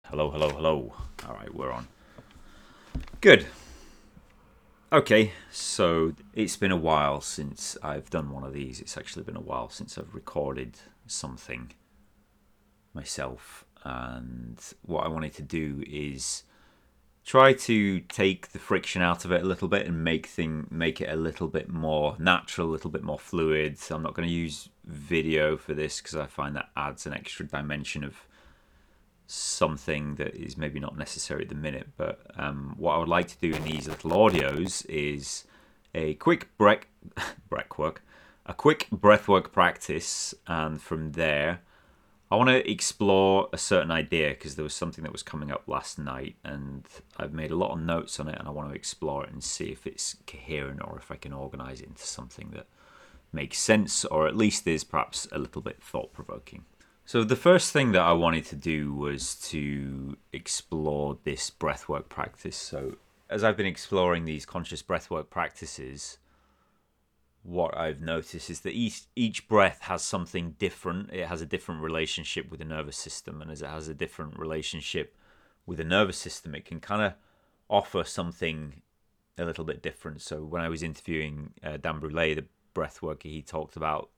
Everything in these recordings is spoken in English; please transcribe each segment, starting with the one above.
Hello, hello, hello. All right, we're on. Good. Okay, so it's been a while since I've done one of these. It's actually been a while since I've recorded something myself. And what I wanted to do is try to take the friction out of it a little bit and make it a little bit more natural, a little bit more fluid. So I'm not going to use video for this because I find that adds an extra dimension of something that is maybe not necessary at the minute. But what I would like to do in these little audios is a quick breathwork practice, and from there I want to explore a certain idea because there was something that was coming up last night and I've made a lot of notes on it, and I want to explore it and see if it's coherent or if I can organize it into something that makes sense, or at least is perhaps a little bit thought-provoking. So the first thing that I wanted to do was to explore this breathwork practice. So as I've been exploring these conscious breathwork practices, what I've noticed is that each breath has something different. It has a different relationship with the nervous system, and as it has a different relationship with the nervous system, it can kind of offer something a little bit different. So when I was interviewing Dan Brule, the breathworker, he talked about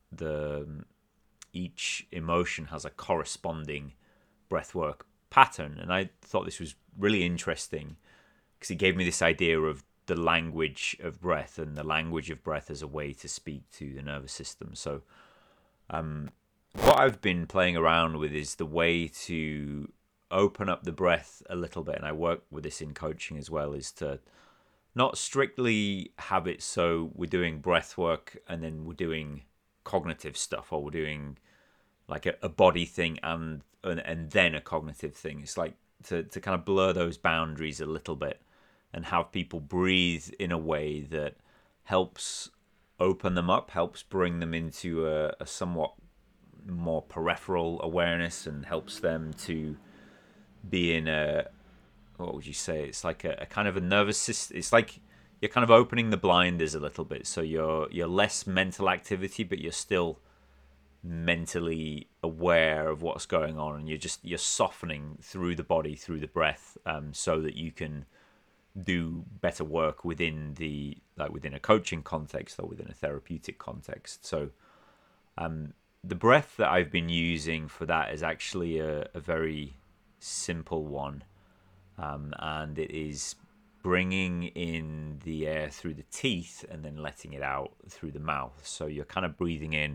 each emotion has a corresponding breathwork pattern, and I thought this was really interesting because it gave me this idea of the language of breath and the language of breath as a way to speak to the nervous system. So what I've been playing around with is the way to open up the breath a little bit, and I work with this in coaching as well, is to not strictly have it so we're doing breath work and then we're doing cognitive stuff, or we're doing like a body thing and then a cognitive thing. It's like to kind of blur those boundaries a little bit and have people breathe in a way that helps open them up, helps bring them into a somewhat more peripheral awareness, and helps them to be in a, what would you say, it's like a kind of a nervous system. It's like you're kind of opening the blinders a little bit, so you're less mental activity, but you're still mentally aware of what's going on, and you're softening through the body, through the breath, so that you can do better work within within a coaching context or within a therapeutic context. So the breath that I've been using for that is actually a very simple one, and it is bringing in the air through the teeth and then letting it out through the mouth. So you're kind of breathing in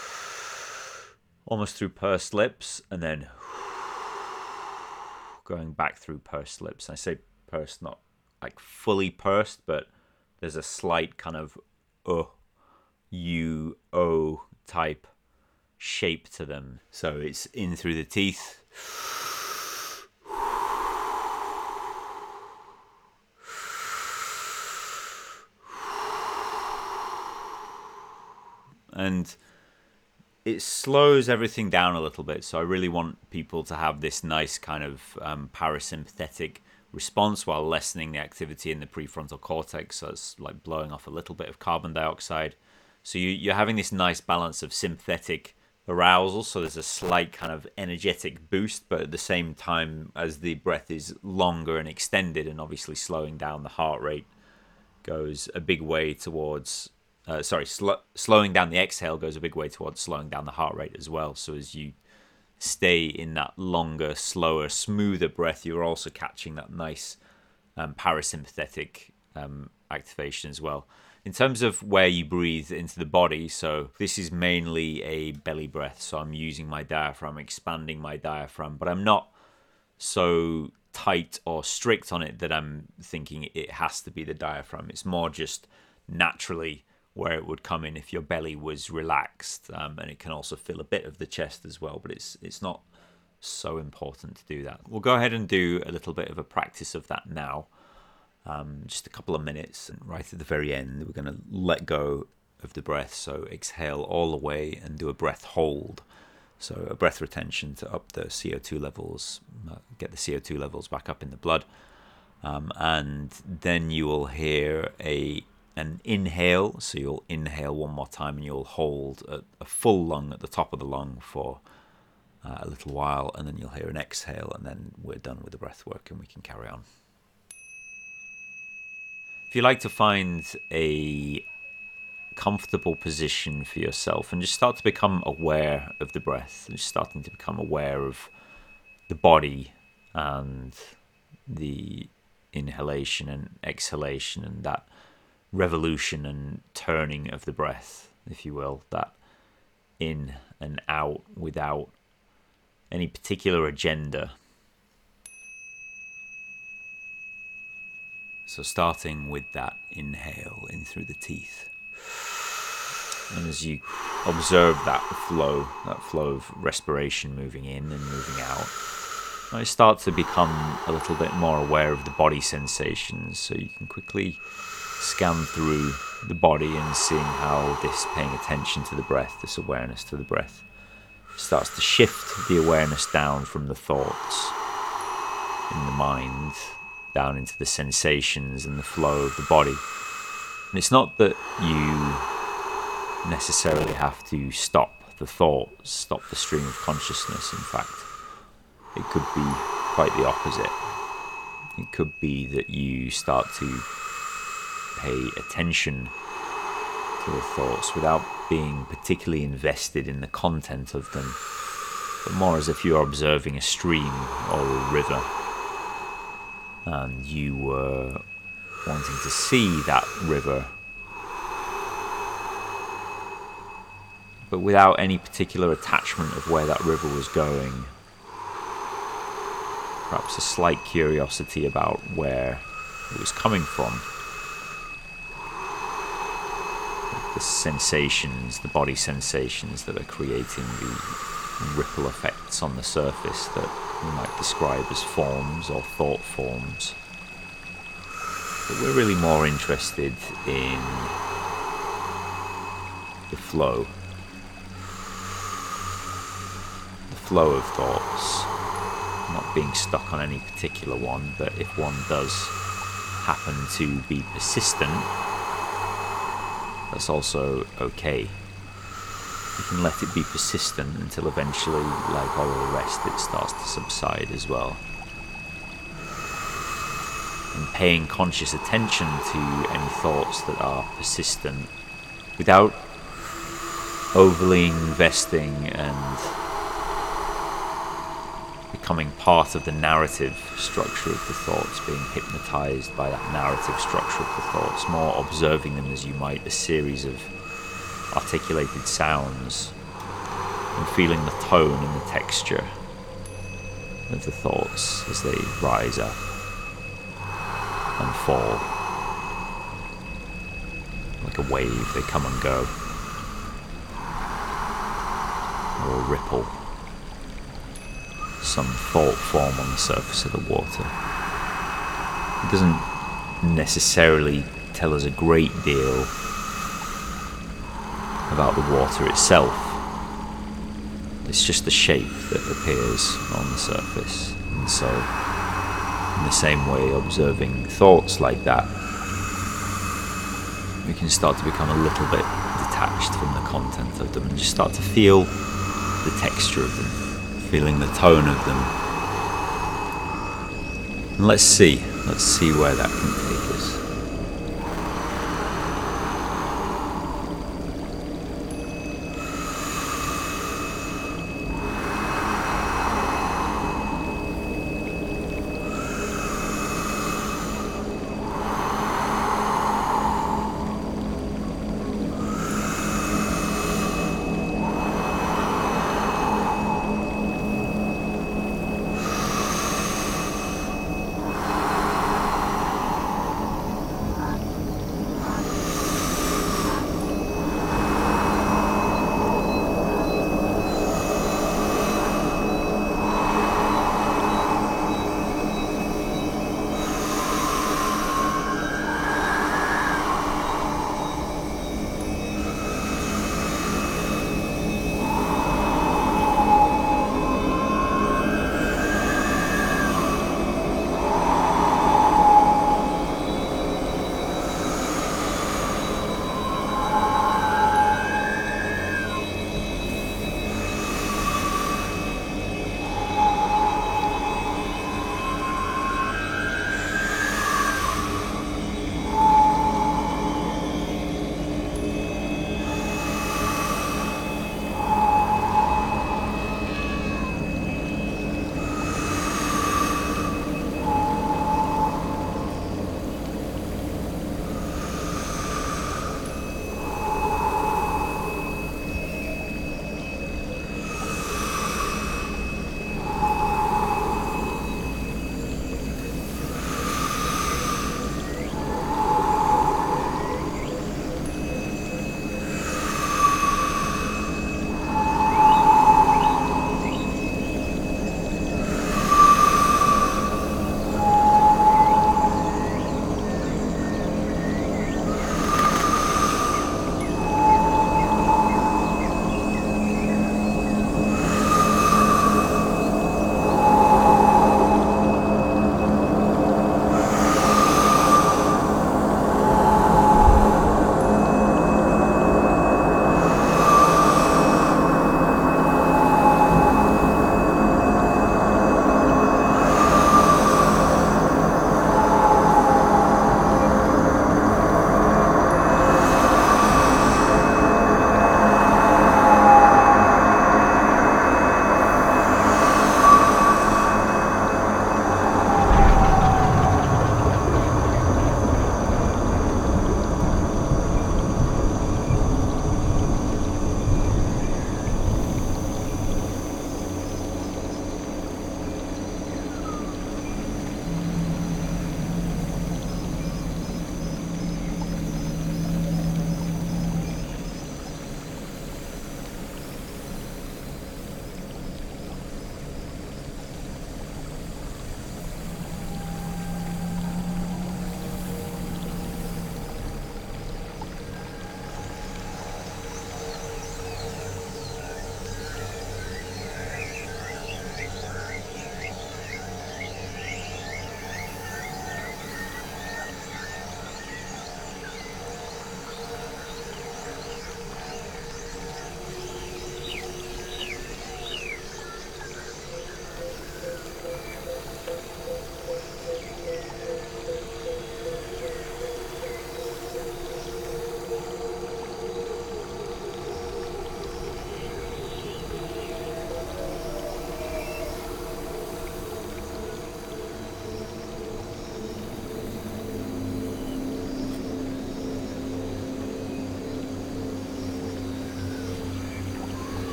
almost through pursed lips and then going back through pursed lips. And I say pursed, not like fully pursed, but there's a slight kind of U-O type shape to them. So it's in through the teeth, and it slows everything down a little bit. So I really want people to have this nice kind of parasympathetic response while lessening the activity in the prefrontal cortex. So it's like blowing off a little bit of carbon dioxide. So you're having this nice balance of sympathetic arousal. So there's a slight kind of energetic boost, but at the same time, as the breath is longer and extended, and obviously slowing down the heart rate goes a big way towards slowing down the exhale goes a big way towards slowing down the heart rate as well. So as you stay in that longer, slower, smoother breath, you're also catching that nice parasympathetic activation as well. In terms of where you breathe into the body, so this is mainly a belly breath. So I'm using my diaphragm, expanding my diaphragm, but I'm not so tight or strict on it that I'm thinking it has to be the diaphragm. It's more just naturally where it would come in if your belly was relaxed, and it can also fill a bit of the chest as well, but it's not so important to do that. We'll go ahead and do a little bit of a practice of that now, just a couple of minutes, and right at the very end we're going to let go of the breath. So exhale all the way and do a breath hold, so a breath retention to up the CO2 levels, get the CO2 levels back up in the blood, and then you will hear an inhale. So you'll inhale one more time and you'll hold a full lung at the top of the lung for a little while, and then you'll hear an exhale, and then we're done with the breath work and we can carry on. If you like to find a comfortable position for yourself and just start to become aware of the breath, and just starting to become aware of the body and the inhalation and exhalation and that revolution and turning of the breath, if you will, that in and out without any particular agenda. So starting with that inhale in through the teeth. And as you observe that flow of respiration moving in and moving out, I start to become a little bit more aware of the body sensations. So you can quickly scan through the body and seeing how this paying attention to the breath, this awareness to the breath, starts to shift the awareness down from the thoughts in the mind, down into the sensations and the flow of the body. And it's not that you necessarily have to stop the thoughts, stop the stream of consciousness. In fact, it could be quite the opposite. It could be that you start to pay attention to the thoughts without being particularly invested in the content of them, but more as if you're observing a stream or a river, and you were wanting to see that river, but without any particular attachment of where that river was going. Perhaps a slight curiosity about where it was coming from. The sensations, the body sensations that are creating the ripple effects on the surface that we might describe as forms or thought forms. But we're really more interested in the flow of thoughts, not being stuck on any particular one, but if one does happen to be persistent, that's also okay. You can let it be persistent until eventually, like all the rest, it starts to subside as well. And paying conscious attention to any thoughts that are persistent without overly investing and becoming part of the narrative structure of the thoughts, being hypnotized by that narrative structure of the thoughts, more observing them as you might a series of articulated sounds, and feeling the tone and the texture of the thoughts as they rise up and fall. Like a wave, they come and go, or a ripple, some thought form on the surface of the water. It doesn't necessarily tell us a great deal about the water itself. It's just the shape that appears on the surface. And so, in the same way, observing thoughts like that, we can start to become a little bit detached from the content of them and just start to feel the texture of them, feeling the tone of them. And let's see where that can take us.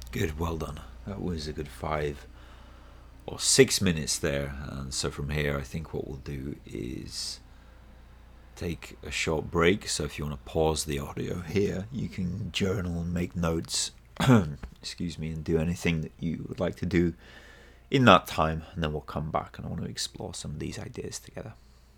Good, well done. That was a good 5 or 6 minutes there. And so from here, I think what we'll do is take a short break. So if you want to pause the audio here, you can journal and make notes, excuse me, and do anything that you would like to do in that time. And then we'll come back and I want to explore some of these ideas together.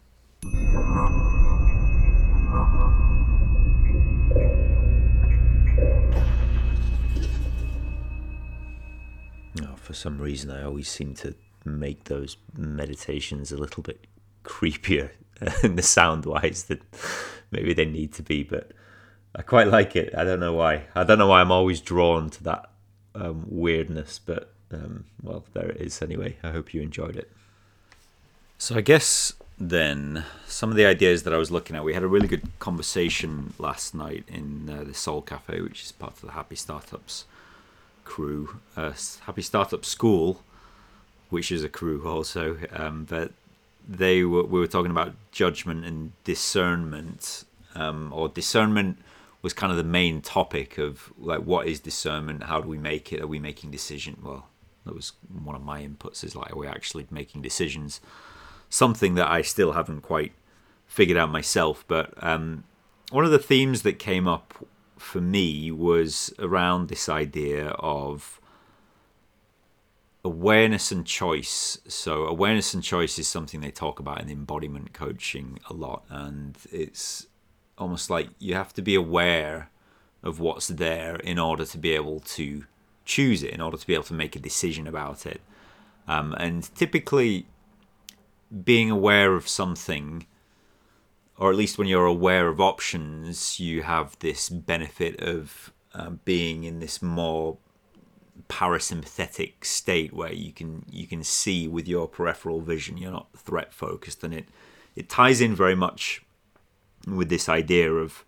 For some reason, I always seem to make those meditations a little bit creepier in the sound-wise than maybe they need to be, but I quite like it. I don't know why. I'm always drawn to that weirdness, but well, there it is anyway. I hope you enjoyed it. So I guess then some of the ideas that I was looking at, we had a really good conversation last night in the Soul Cafe, which is part of the Happy Startups crew, Happy Startup School, which is a crew also, but we were talking about judgment and discernment, or discernment was kind of the main topic of like, what is discernment? How do we make it? Are we making decisions? Well, that was one of my inputs, is like, are we actually making decisions? Something that I still haven't quite figured out myself, but one of the themes that came up for me was around this idea of awareness and choice. So awareness and choice is something they talk about in embodiment coaching a lot, and it's almost like you have to be aware of what's there in order to be able to choose it, in order to be able to make a decision about it. And typically being aware of something, or at least when you're aware of options, you have this benefit of being in this more parasympathetic state where you can see with your peripheral vision. You're not threat focused, and it ties in very much with this idea of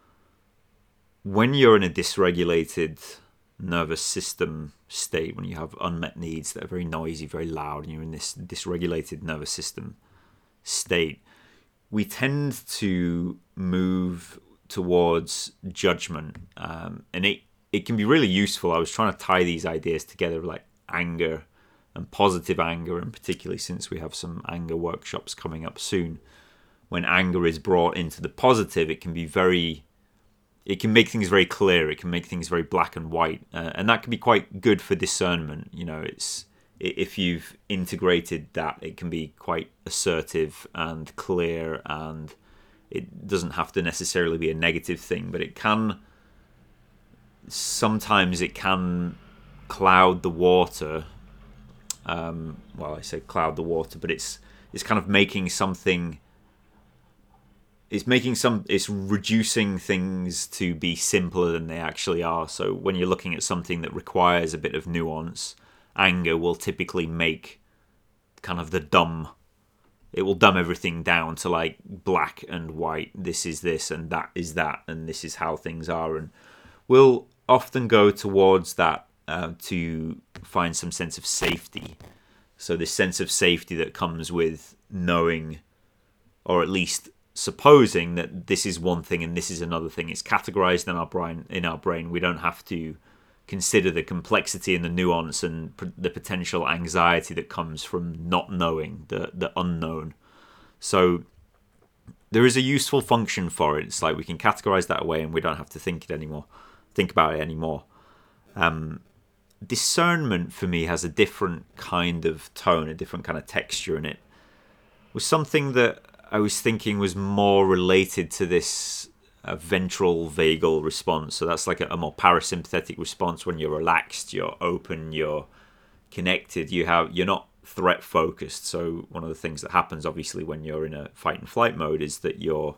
when you're in a dysregulated nervous system state, when you have unmet needs that are very noisy, very loud, and you're in this dysregulated nervous system state, we tend to move towards judgment, and it can be really useful. I was trying to tie these ideas together, like anger and positive anger, and particularly since we have some anger workshops coming up soon. When anger is brought into the positive, it can make things very clear. It can make things very black and white, and that can be quite good for discernment. You know, if you've integrated that, it can be quite assertive and clear, and it doesn't have to necessarily be a negative thing, but sometimes it can cloud the water. Well, I say cloud the water, but it's kind of making something. It's reducing things to be simpler than they actually are. So when you're looking at something that requires a bit of nuance, anger will typically make kind of it will dumb everything down to like black and white. This is this and that is that, and this is how things are. And we'll often go towards that to find some sense of safety. So this sense of safety that comes with knowing, or at least supposing, that this is one thing and this is another thing. It's categorized in our brain. We don't have to consider the complexity and the nuance and the potential anxiety that comes from not knowing, the unknown. So there is a useful function for it. It's like we can categorize that away and we don't have to think about it anymore. Discernment for me has a different kind of tone, a different kind of texture in it. It was something that I was thinking was more related to this ventral vagal response. So that's like a more parasympathetic response. When you're relaxed, you're open, you're connected, you're not threat focused. So one of the things that happens obviously when you're in a fight and flight mode is that your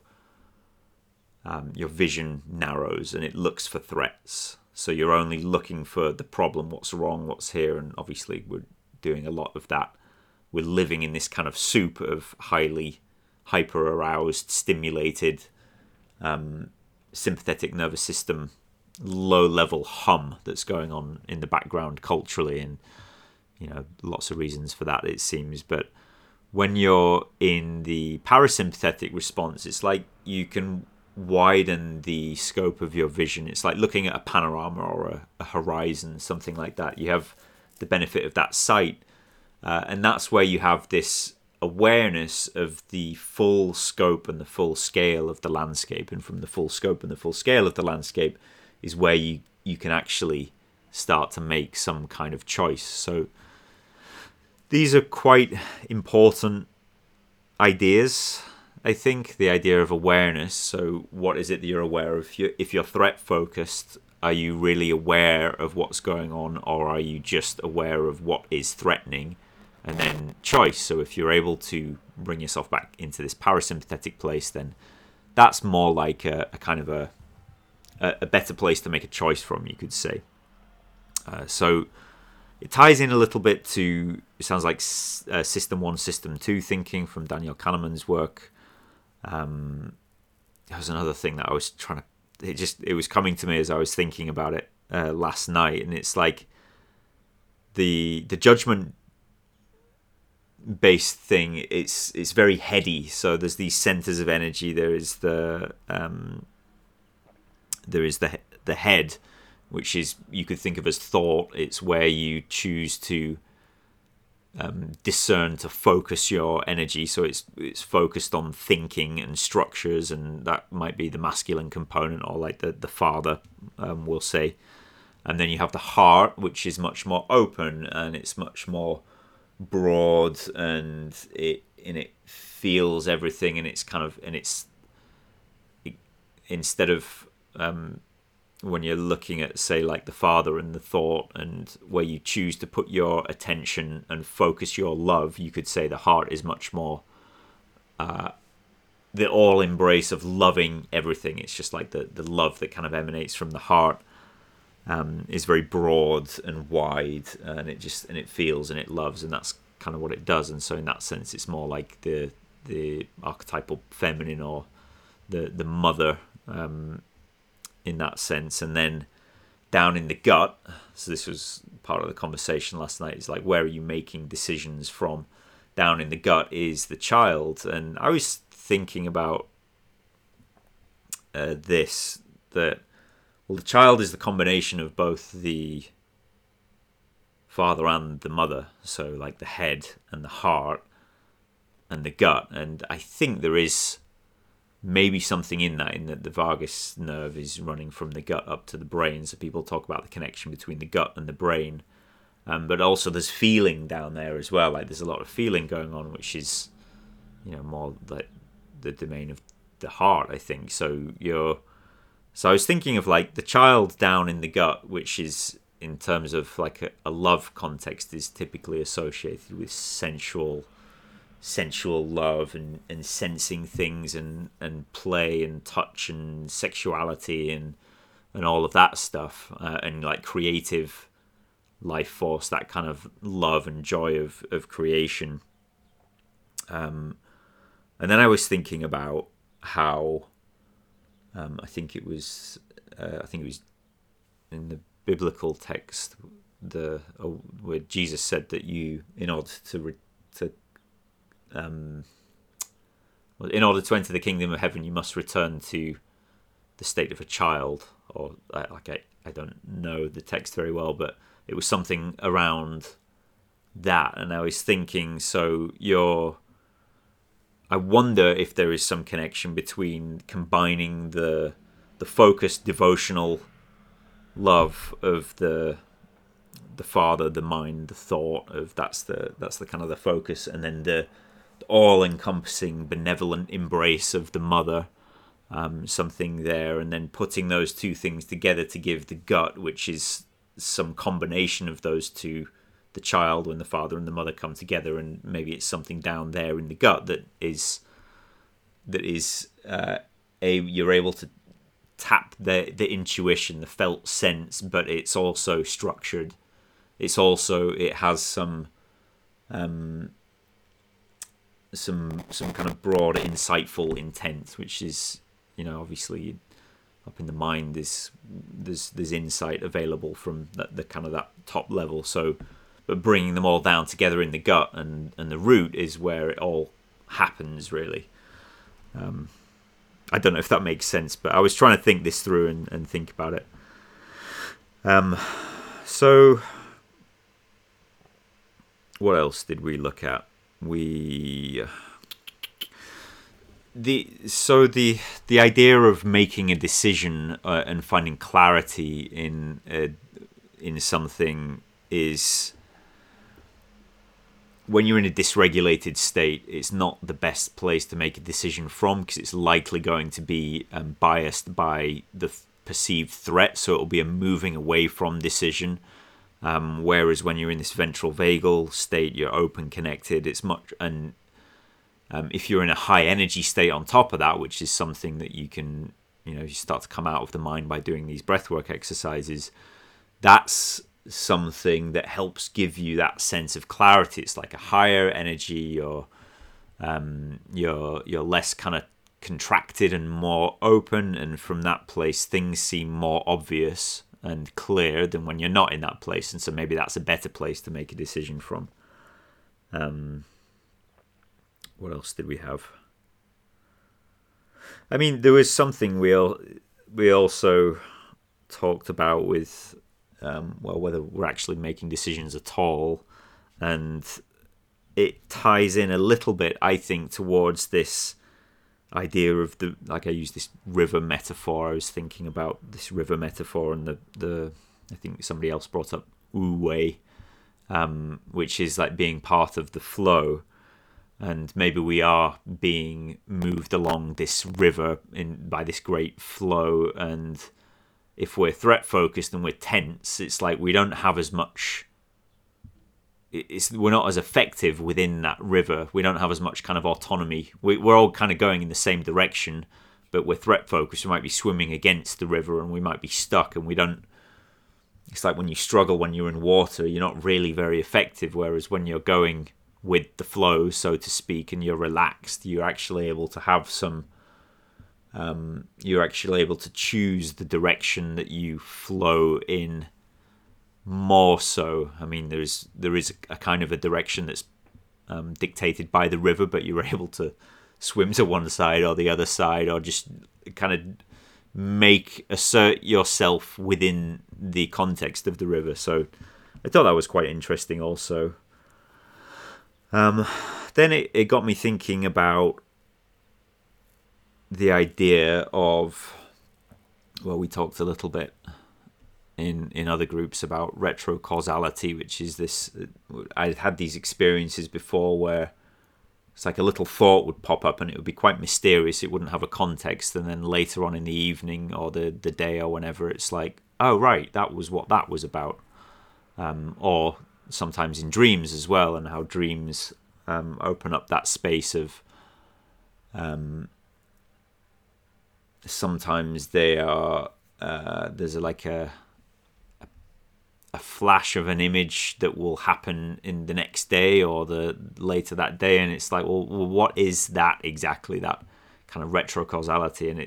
vision narrows and it looks for threats. So you're only looking for the problem, what's wrong, what's here, and obviously we're doing a lot of that. We're living in this kind of soup of highly hyper-aroused, stimulated, sympathetic nervous system, low-level hum that's going on in the background culturally, and lots of reasons for that, it seems. But when you're in the parasympathetic response, it's like you can widen the scope of your vision. It's like looking at a panorama or a horizon, something like that. You have the benefit of that sight, and that's where you have this awareness of the full scope and the full scale of the landscape. And from the full scope and the full scale of the landscape is where you can actually start to make some kind of choice. So these are quite important ideas, I think. The idea of awareness. So what is it that you're aware of? If you're threat focused, are you really aware of what's going on, or are you just aware of what is threatening? And then choice. So if you're able to bring yourself back into this parasympathetic place, then that's more like a kind of a better place to make a choice from, you could say. So it ties in a little bit to, it sounds like System 1, System 2 thinking from Daniel Kahneman's work. There was another thing that I was trying to, it was coming to me as I was thinking about it last night, and it's like the judgment based thing. It's very heady. So there's these centers of energy. There is the head, which is, you could think of as thought. It's where you choose to discern, to focus your energy. So it's focused on thinking and structures, and that might be the masculine component, or like the father, we'll say. And then you have the heart, which is much more open, and it's much more broad, and it feels everything, and it's kind of, and instead of when you're looking at, say, like the father and the thought, and where you choose to put your attention and focus your love, you could say the heart is much more the all embrace of loving everything. It's just like the love that kind of emanates from the heart is very broad and wide, and it feels and it loves, and that's kind of what it does. And so in that sense, it's more like the archetypal feminine, or the mother, in that sense. And then down in the gut, so this was part of the conversation last night, is like, where are you making decisions from? Down in the gut is the child. And I was thinking about that well, the child is the combination of both the father and the mother, so like the head and the heart and the gut. And I think there is maybe something in that the vagus nerve is running from the gut up to the brain. So people talk about the connection between the gut and the brain, but also there's feeling down there as well. Like there's a lot of feeling going on, which is, more like the domain of the heart, I think. So I was thinking of like the child down in the gut, which is, in terms of like a love context, is typically associated with sensual love and sensing things and play and touch and sexuality and all of that stuff, and like creative life force, that kind of love and joy of creation. And then I was thinking about how I think it was in the biblical text, where Jesus said that in order to enter the kingdom of heaven, you must return to the state of a child. Or I don't know the text very well, but it was something around that. And I was thinking, I wonder if there is some connection between combining the focused devotional love of the father, the mind, the thought of that's the kind of the focus, and then the all-encompassing benevolent embrace of the mother, something there, and then putting those two things together to give the gut, which is some combination of those two, the child, when the father and the mother come together, and maybe it's something down there in the gut that is you're able to tap the intuition, the felt sense, but it's also structured. It has some kind of broad, insightful intent, which is, obviously up in the mind there's insight available from the kind of that top level. So, but bringing them all down together in the gut and the root is where it all happens, really. I don't know if that makes sense, but I was trying to think this through and think about it. So what else did we look at? The idea of making a decision and finding clarity in something is, when you're in a dysregulated state, it's not the best place to make a decision from, because it's likely going to be biased by the perceived threat, so it'll be a moving away from decision. Whereas when you're in this ventral vagal state, you're open, connected. It's much, and if you're in a high energy state on top of that, which is something that you can, you start to come out of the mind by doing these breathwork exercises, that's something that helps give you that sense of clarity. It's like a higher energy, or you're less kind of contracted and more open, and from that place things seem more obvious and clear than when you're not in that place. And so maybe that's a better place to make a decision from. What else did we have? I mean, there was something we also talked about with whether we're actually making decisions at all, and it ties in a little bit, I think, towards this idea of I used this river metaphor. I was thinking about this river metaphor, and the I think somebody else brought up Wu Wei, which is like being part of the flow, and maybe we are being moved along this river by this great flow, and if we're threat focused and we're tense, it's like we don't have as much. We're not as effective within that river. We don't have as much kind of autonomy. We're all kind of going in the same direction, but we're threat focused. We might be swimming against the river, and we might be stuck, and we don't. It's like when you struggle when you're in water, you're not really very effective. Whereas when you're going with the flow, so to speak, and you're relaxed, you're actually able to have some. You're actually able to choose the direction that you flow in more so. I mean, there is a kind of a direction that's dictated by the river, but you're able to swim to one side or the other side, or just kind of assert yourself within the context of the river. So I thought that was quite interesting also. Then it got me thinking about the idea of, we talked a little bit in other groups about retrocausality, which is this. I'd had these experiences before where it's like a little thought would pop up and it would be quite mysterious. It wouldn't have a context, and then later on in the evening or the day or whenever, it's like, oh right, that was what that was about. Or sometimes in dreams as well, and how dreams open up that space of sometimes they are there's a flash of an image that will happen in the next day or the later that day, and it's like, well, what is that exactly, that kind of retrocausality? And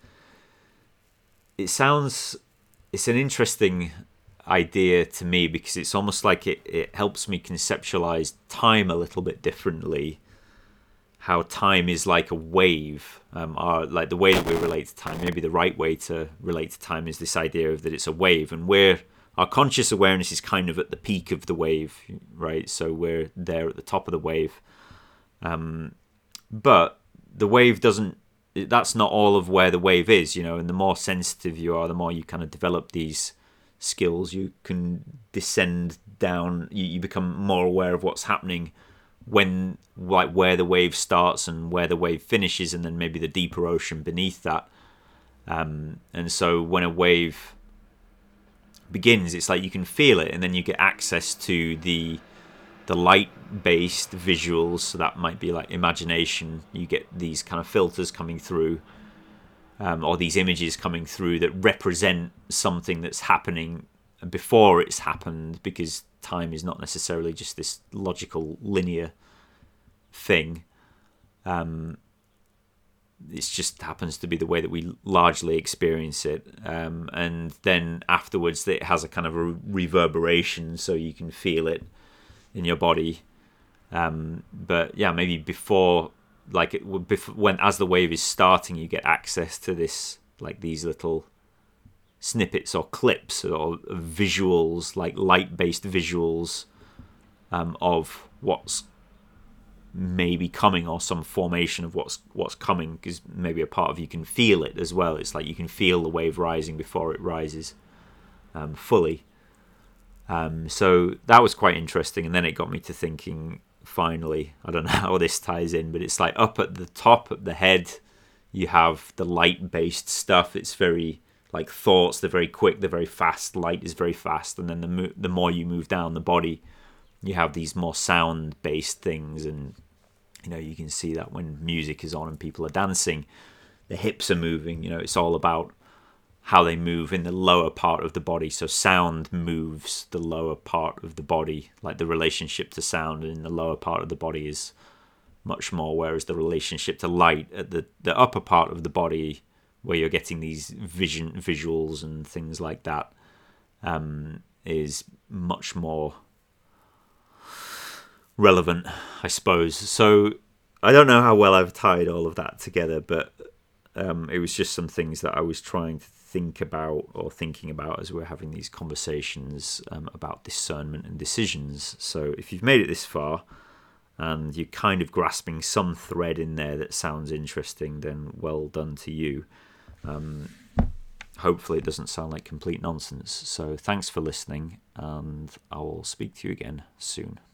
it's an interesting idea to me, because it's almost like it helps me conceptualize time a little bit differently. How time is like a wave, or like the way that we relate to time. Maybe the right way to relate to time is this idea of that it's a wave, and our conscious awareness is kind of at the peak of the wave, right? So we're there at the top of the wave. But the wave that's not all of where the wave is, and the more sensitive you are, the more you kind of develop these skills. You can descend down, you become more aware of what's happening when, like, where the wave starts and where the wave finishes, and then maybe the deeper ocean beneath that. And so when a wave begins, it's like you can feel it, and then you get access to the light-based visuals. So that might be like imagination. You get these kind of filters coming through, or these images coming through that represent something that's happening before it's happened, because time is not necessarily just this logical linear thing. It just happens to be the way that we largely experience it, and then afterwards it has a kind of a reverberation, so you can feel it in your body. But yeah, maybe before like it would when as the wave is starting, you get access to this, like these little snippets or clips or visuals, like light-based visuals of what's maybe coming, or some formation of what's coming, because maybe a part of you can feel it as well. It's like you can feel the wave rising before it rises fully. So that was quite interesting, and then it got me to thinking, finally, I don't know how this ties in, but it's like up at the top of the head you have the light-based stuff. It's very like thoughts, they're very quick, they're very fast, light is very fast, and then the more you move down the body, you have these more sound-based things. And you can see that when music is on and people are dancing, the hips are moving. It's all about how they move in the lower part of the body. So sound moves the lower part of the body, like the relationship to sound in the lower part of the body is much more, whereas the relationship to light at the upper part of the body, where you're getting these visuals and things like that, is much more relevant, I suppose. So I don't know how well I've tied all of that together, but it was just some things that I was trying to thinking about as we're having these conversations about discernment and decisions. So if you've made it this far and you're kind of grasping some thread in there that sounds interesting, then well done to you. Hopefully it doesn't sound like complete nonsense. So thanks for listening, and I will speak to you again soon.